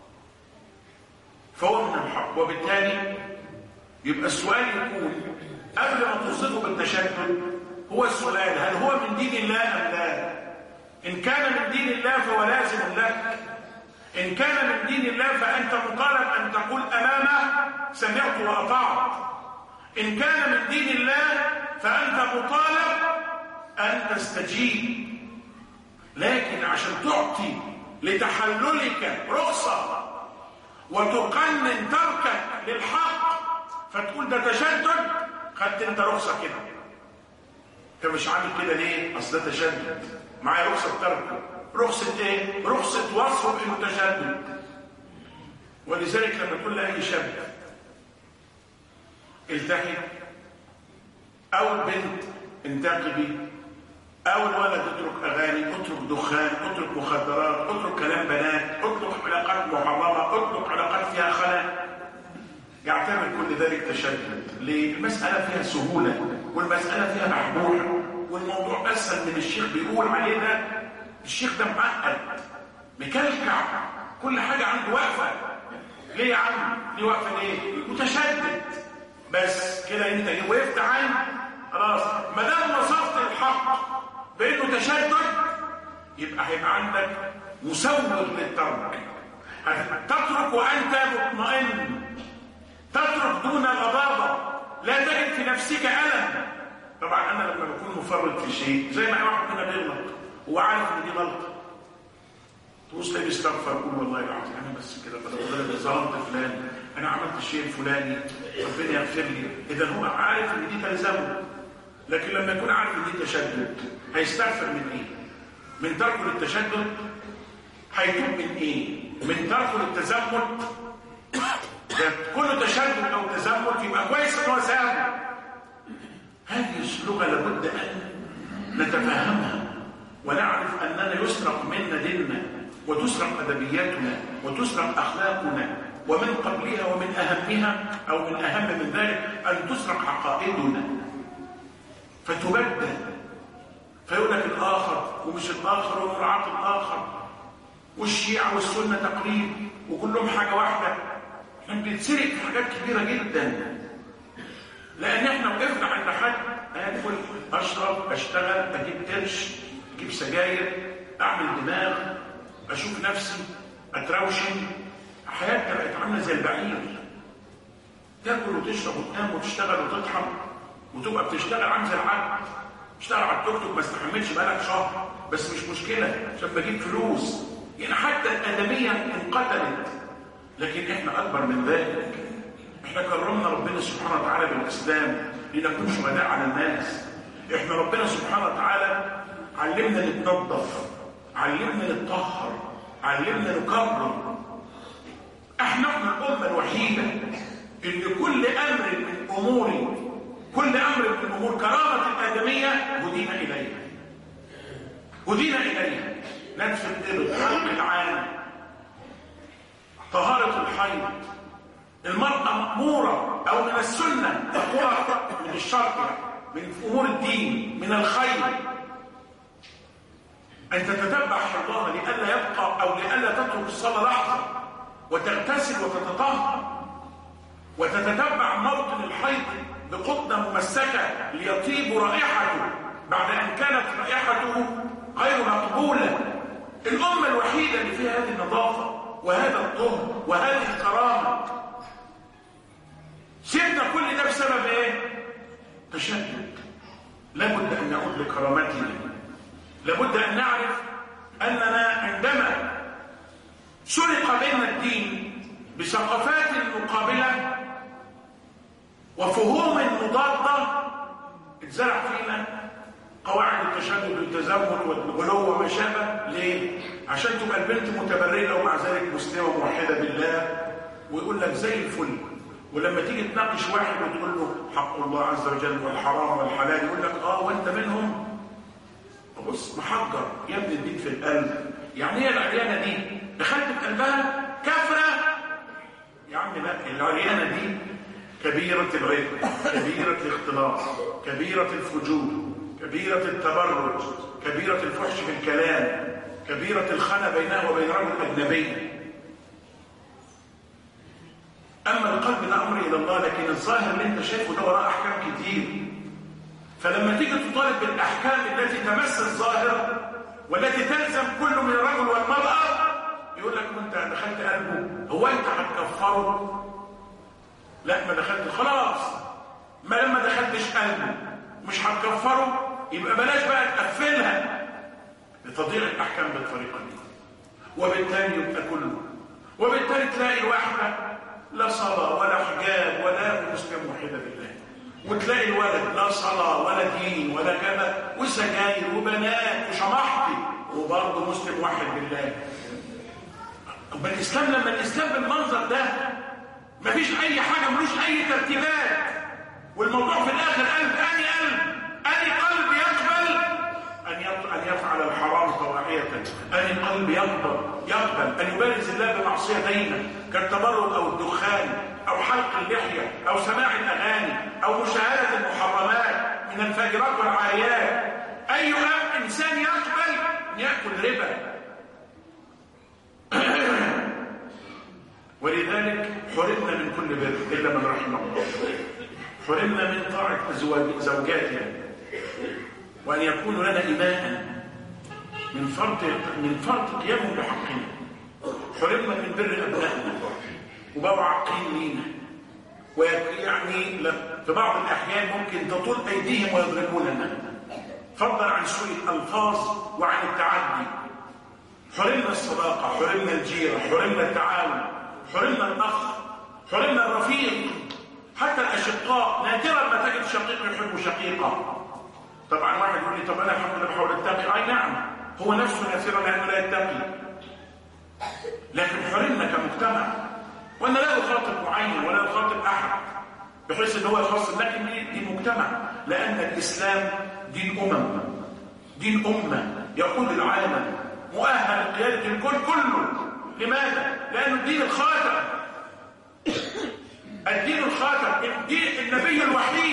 فهو من الحق. وبالتالي يبقى السؤال يكون قبل ما توصفه بالتشدد، هو السؤال هل هو من دين الله ام لا؟ ان كان من دين الله فهو لازم لك. ان كان من دين الله فانت مطالب ان تقول امامه سمعت واطعت. ان كان من دين الله فانت مطالب ان تستجيب. لكن عشان تعطي لتحللك رخصه وتقنن تركك للحق فتقول ده تشدد، خدت انت رخصه كده. انت مش عامل كده ليه؟ اصل ده تشدد، معايا رخصه تركه. رخصه ايه؟ رخصه وصفه بانه تشدد. ولذلك لما تقول لاي شاب التحي، او البنت انتقبي، او الولد اترك اغاني، اترك دخان، اترك مخدرات، اترك كلام بنات، اترك علاقات محرمه، اترك علاقات فيها خلل، يعتبر كل ذلك تشدد. ليه؟ المساله فيها سهوله، والمساله فيها محبوحه، والموضوع اسهل من الشيخ بيقول عليه ده. الشيخ ده معقد مكلكع، كل حاجه عنده واقفه. ليه يا عم؟ ليه واقفه ليه؟ متشدد. بس كده انت وقفت عين خلاص. ما دام وصفت الحق بانه تشدد، يبقى هيبقى عندك مسوغ للترك. تترك وانت مطمئن، تترك دون غضاضه، لا تجد في نفسك الم. طبعا انا لما بكون مفرط في شيء، زي ما واحد منا بيغلط هو عارف ان دي غلطه، تبص تلاقيه بيستغفر يقول والله العظيم انا بس كده ظلمت فلان، انا عملت الشيء الفلاني، ربنا يغفر لي. اذا هو عارف ان دي تلزمه. لكن لما يكون عارف ان دي تشدد هيستغفر من ايه؟ من تركه للتشدد. هيتوب من ايه؟ من تركه للتزمت. ده كله تشدد او تزمت يبقى كويس ان هو سابه. هذه اللغه لابد ان نتفهمها ونعرف اننا يسرق منا ديننا، وتسرق ادبياتنا، وتسرق اخلاقنا، ومن قبلها ومن اهمها او من اهم من ذلك ان تسرق عقائدنا فتبدل. فيقول لك الاخر ومش الاخر ومراعاه الاخر، والشيعه والسنه تقريب وكلهم حاجه واحده. احنا بنتسرق في حاجات كبيره جدا، لان احنا وقفنا عند حد اكل اشرب اشتغل اجيب قرش اجيب سجاير اعمل دماغ اشوف نفسي اتروشن. حياتنا بقت عامله زي البعير، تاكل وتشرب وتنام وتشتغل وتضحك وتبقى بتشتغل عامل زي العبد. تشتغل على التوك توك ما استحملش بقالك شهر، بس مش مشكله عشان بجيب فلوس. يعني حتى الادميه انقتلت. لكن احنا اكبر من ذلك. احنا كرمنا ربنا سبحانه وتعالى بالاسلام لنكون شهداء على الناس. احنا ربنا سبحانه وتعالى علمنا نتنظف، علمنا نتطهر، علمنا نكرم. احنا الامه الوحيده اللي كل امر من امور كرامه الادميه هدينا اليها. هدينا اليها. نتف الابط، حلق العانه، طهاره الحيض. المرأة مأمورة أو من السنة مأمورة من الشرع، من أمور الدين، من الخير، أن تتتبع حيضها لئلا يبقى أو لئلا تترك الصلاة لحظة، وتغتسل وتتطهر، وتتتبع موطن الحيض بقطنة ممسكة ليطيب رائحته بعد أن كانت رائحته غير مقبولة. الأمة الوحيدة اللي فيها هذه النظافة. وهذا الطهر وهذه الكرامة. سيبنا كل ده بسبب ايه؟ تشدد. لابد ان نعود لكرامتنا، لابد ان نعرف اننا عندما سرق بين الدين بثقافات مقابلة وفهوم مضادة اتزرع فينا قواعد التشدد والتزمت والغلو وما شابه. ليه؟ عشان تبقى البنت متبرجة ومع ذلك مسلمة موحدة بالله ويقول لك زي الفل، ولما تيجي تناقش واحد وتقول له حق الله عز وجل والحرام والحلال يقول لك وانت منهم. بص محجر يا ابن الدين في القلب. يعني هي العريانة دي دخلت في قلبها كافرة؟ يا عم لا، العريانة دي كبيرة العيب، كبيرة الاختلاط، كبيرة الفجور، كبيرة التبرج، كبيرة الفحش في الكلام، كبيرة الخنا بينها وبين رجل أجنبي. أما القلب ده أمر إلى الله، لكن الظاهر اللي أنت شايفه ده وراء أحكام كتير. فلما تيجي تطالب بالأحكام التي تمس الظاهر والتي تلزم كل من الرجل والمرأة يقول لك وأنت دخلت قلبه، هو أنت هتكفره؟ لا، ما دخلت خلاص، ما لما دخلتش قلبه مش هتكفره، يبقى بلاش بقى تقفلها لتضييع الأحكام بالطريقة دي. وبالتالي يبقى كله، وبالتالي تلاقي واحدة لا صلاة ولا حجاب ولا مسلم موحدة بالله، وتلاقي الولد لا صلاة ولا دين ولا كذا وسجاير وبنات وشمحتي وبرضه مسلم موحد بالله. طب الإسلام لما الإسلام بالمنظر ده مفيش أي حاجة، ملوش أي ترتيبات، والموضوع في الآخر قلب أني قلب يقبل أن يفعل الحرام طواعية، أني قلب يقبل أن يبارز الله بمعصية دايما كالتبرج أو الدخان أو حلق اللحية أو سماع الأغاني أو مشاهدة المحرمات من الفاجرات والعاريات. أي إنسان يقبل أن يأكل ربا. ولذلك حرمنا من كل بر إلا من رحم الله. حرمنا من طاعة زوجاتنا وأن يكون لنا إماء من فرط قيامهم بحقنا. حرمنا من بر أبنائنا وبقوا عاقين لينا، ويعني في بعض الأحيان ممكن تطول أيديهم ويضربوننا، فضلا عن سوء الألفاظ وعن التعدي. حرمنا الصداقة، حرمنا الجيرة، حرمنا التعاون، حرمنا الأخ، حرمنا الرفيق، حتى الأشقاء. نادرا ما تجد شقيق يحب شقيقه. طبعا واحد يقول لي طب أنا الحمد لله بحاول أتقي. أي نعم، هو نفسه نافرا لأنه لا يتقي، لكن حرمنا كمجتمع وأنا لا أخاطب معين ولا أخاطب أحد بحيث أن هو يخص، لكن دي مجتمع، لأن الإسلام دين دين أمة يقود العالم، مؤهل لقيادة الكل كله. لماذا؟ لأنه الدين الخاتم، الدين الخاتم، النبي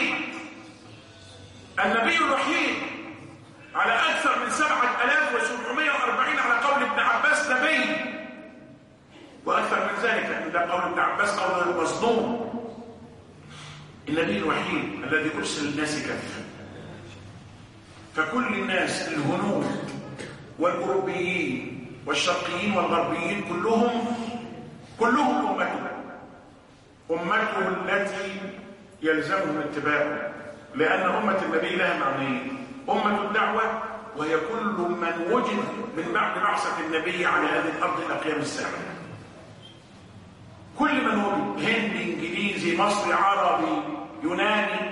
الوحيد على أكثر من 7740 على قول ابن عباس نبي، وأكثر من ذلك عند قول ابن عباس قول مصدوم. النبي الوحيد الذي أرسل الناس كافة، فكل الناس الهنود والأوروبيين والشرقيين والغربيين كلهم أمته التي يلزمهم اتباعها، لأن أمة النبي لها معنيين: أمة الدعوة، وهي كل من وجد من بعد بعثة النبي على هذه الأرض إلى قيام الساعة. كل من وجد، هندي، إنجليزي، مصري، عربي، يوناني،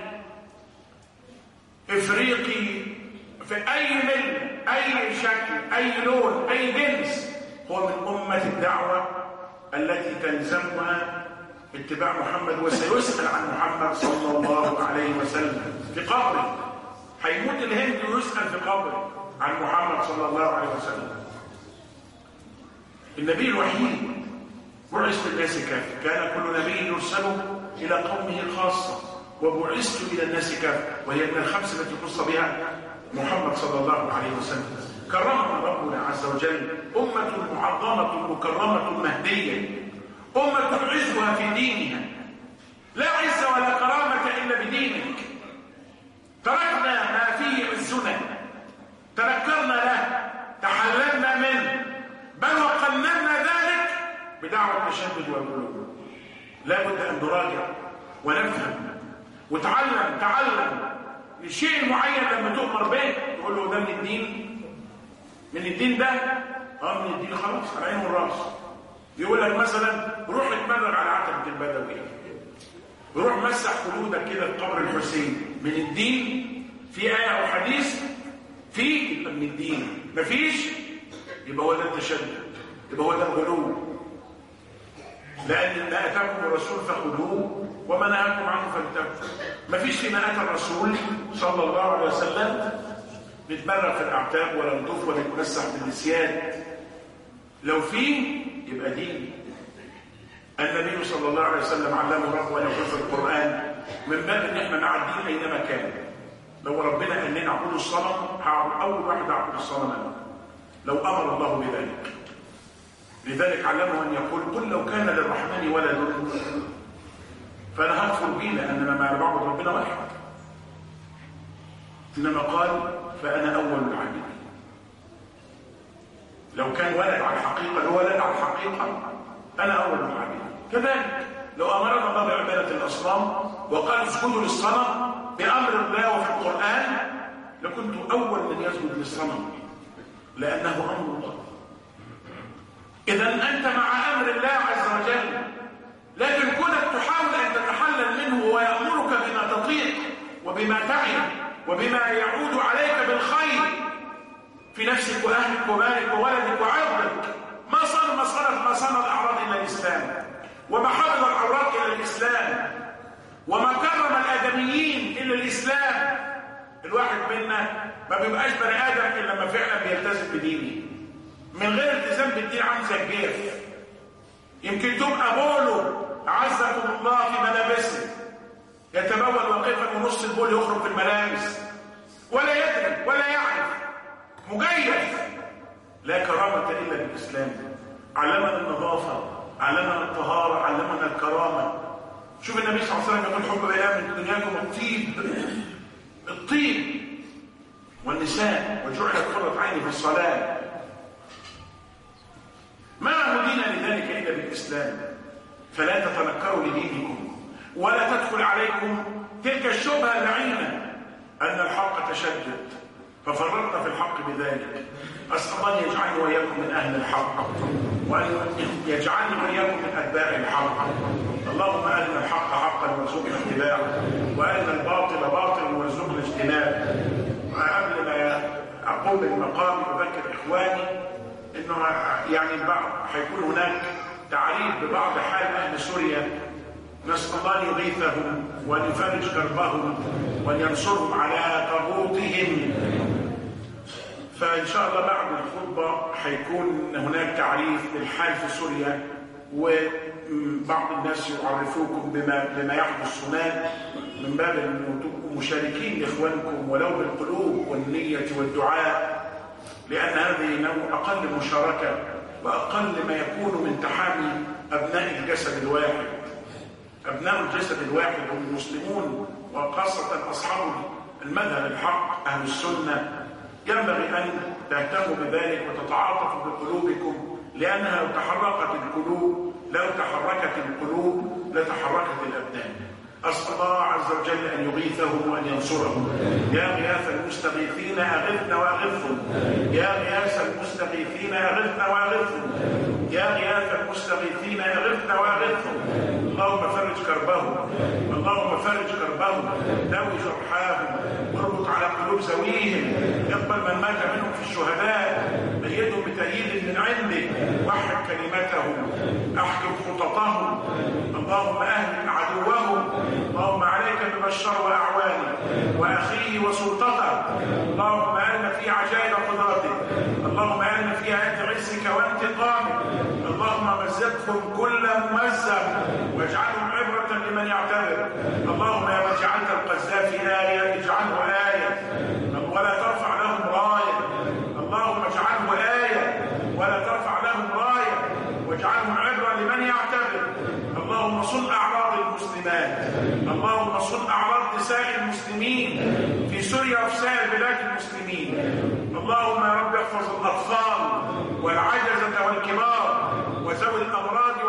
إفريقي، في أي ملة، أي شكل، أي لون، أي جنس، هو من أمة الدعوة التي تلزمها اتباع محمد، وسيسأل عن محمد صلى الله عليه وسلم في قبره. هيموت الهندي ويسأل في قبره عن محمد صلى الله عليه وسلم. النبي الوحيد بعث للناس كافة، كان كل نبي يرسل إلى قومه خاصة، وبعثت إلى الناس كافة، وهي من الخمس التي خص بها محمد صلى الله عليه وسلم. كرمنا ربنا عز وجل أمة معظمة مكرمة مهدية، أمة عزها في دينها، لا عز ولا كرامة إلا بدينك. تركنا ما فيه عزنا، تنكرنا له، تحللنا منه، بل وقننا ذلك بدعوى التشدد والغلو. لابد أن نراجع ونفهم تعلم الشيء المعين لما تؤمر به تقول له ده من الدين، من الدين ده من الدين، خلاص على عين والراس. يقول لك مثلا روح اتمرغ على عتبة البدوي، روح مسح خلودك كده في قبر الحسين، من الدين؟ في آية أو حديث فيه يبقى من الدين، مفيش يبقى هو ده التشدد، يبقى هو ده الغلو. لأن ما أتاكم الرسول فخذوه وما نهاكم عنه فانتهوا. مفيش فيما أتى الرسول صلى الله عليه وسلم نتمرغ في الأعتاب ولا نطوف ولا نتمسح بالنسيان. لو فيه يبقى دين. النبي صلى الله عليه وسلم علمه ربه أن يقول في القرآن من باب ان احنا مع الدين اينما كان. لو ربنا قال لنا اعبدوا الصنم، اول واحد اعبد الصنم انا، لو امر الله بذلك. لذلك علمه ان يقول قل لو كان للرحمن ولد فانا هكفر به لاننا ما بعبد ربنا واحد. انما قال فانا اول العابدين. لو كان ولد على الحقيقه، لو ولد على الحقيقه انا اول العابدين. كذلك لو امرنا الله بعباده الاصنام وقال اسجدوا للصنم بامر الله وفي القران لكنت اول من يسجد للصنم لانه امر الله. اذا انت مع امر الله عز وجل، لكن كونك تحاول ان تتحلل منه ويامرك بما تطيق وبما تعي وبما يعود عليك بالخير في نفسك واهلك ومالك وولدك وعرضك. ما صنع الاعراض الا الاسلام، وما حفظ العورات الا الاسلام، وما كرم الادميين الا الاسلام. الواحد منا ما بيبقاش بني ادم الا لما فعلا بيلتزم بدينه. من غير التزام بالدين عامل زي الجيف. يمكن تبقى بوله عزكم الله في ملابسه يتبول وقفا ونص البول يخرج في الملابس ولا يدري ولا يعرف، مجيف. لا كرامة إلا بالإسلام. علمنا النظافة، علمنا الطهارة، علمنا الكرامة. شوف النبي صلى الله عليه وسلم يقول حب بيان من دنياكم الطيب والنساء وجعلت قرة عيني في الصلاة. ما هدينا لذلك إلا بالإسلام. فلا تتنكروا لدينكم ولا تدخل عليكم تلك الشبهة اللعينة أن الحق تشدد ففرطنا في الحق بذلك. أسأل الله أن يجعلني وإياكم من أهل الحق وأن يجعلني وإياكم من أتباع الحق. اللهم أرنا الحق حقا وارزقنا اتباعه وأرنا الباطل باطلا وارزقنا اجتنابه. وقبل ما أقوم بالمقام أذكر إخواني إنه يعني هيكون هناك تعريف ببعض حال أهل سوريا. نسأل الله أن يغيثهم وأن يفرج كربهم وأن ينصرهم على طاغوتهم. فإن شاء الله بعد الخطبة هيكون هناك تعريف بالحال في سوريا، وبعض الناس يعرفوكم بما يحدث هناك من باب أن تبقوا مشاركين لإخوانكم ولو بالقلوب والنية والدعاء، لأن هذه نوع أقل مشاركة وأقل ما يكون من تحامي أبناء الجسد الواحد. أبناء الجسد الواحد هم المسلمون، وخاصة أصحاب المذهب الحق أهل السنة. ينبغي أن تهتموا بذلك وتتعاطفوا بقلوبكم، لأنها لو تحركت القلوب لتحركت الأبدان. أسأل الله عز وجل أن يغيثهم وأن ينصرهم. يا غياث المستغيثين أغثنا وأغثهم، يا غياث المستغيثين أغثنا وأغثهم، يا غياث المستغيثين أغثنا وأغثهم. اللهم فرج كربهم، اللهم فرج كربهم، داوي جرحاهم، واربط على قلوب ذويهم، اقبل من مات منهم في الشهداء، أيدهم بتأييد من عندك، وحد كلمتهم، أحكم خططهم. اللهم أهلك عدوهم، اللهم عليك ببشار وأعوانه وأخيه وسلطته. اللهم أرنا في عجائب قدرتك، اللهم أرنا في آيات عزك وانتقامك. اللهم مزقهم كل ممزق واجعلهم عبرة لمن يعتبر. اللهم يا من جعلت القذافي آية اجعله آية ولا ترفع لهم راية. اللهم اجعله آية ولا ترفع لهم راية واجعلهم عبرة لمن يعتبر. اللهم صن أعراض المسلمات، اللهم صن أعراض نساء المسلمين في سوريا وفي سائر بلاد المسلمين. اللهم يا رب احفظ الأطفال والعجزة والكبار وذوي الأمراض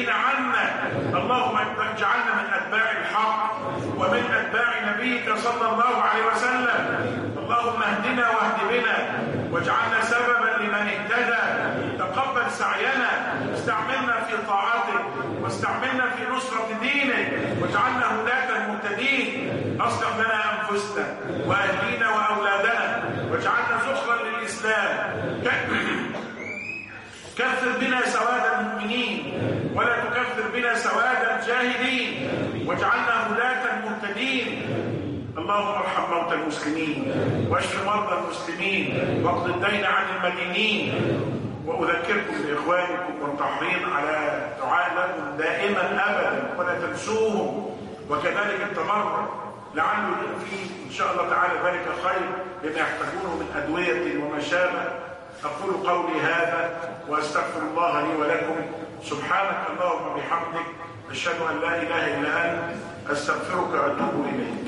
المرتدين عنا. اللهم اجعلنا من أتباع الحق ومن أتباع نبيك صلى الله عليه وسلم. اللهم اهدنا واهد بنا واجعلنا سببا لمن اهتدى. تقبل سعينا، استعملنا في طاعتك واستعملنا في نصرة دينك واجعلنا هداة مهتدين. أصلح لنا أنفسنا وأهلينا وأولادنا واجعلنا زخرا للإسلام. كثر بنا سواد المؤمنين ولا تكثر بنا سواد الجاهلين واجعلنا هداة مهتدين. اللهم ارحم موتى المسلمين واشف مرضى المسلمين واقض الدين عن المدينين. وأذكركم بإخوانكم والتحريض على دعاء لهم دائما أبدا ولا تنسوهم، وكذلك التبرع لعله فيه إن شاء الله تعالى ذلك خير لما يحتاجونه من أدوية وما شابه. أقول قولي هذا وأستغفر الله لي ولكم. سبحانك اللهم وبحمدك أشهد أن لا إله إلا أنت أستغفرك وأتوب إليك.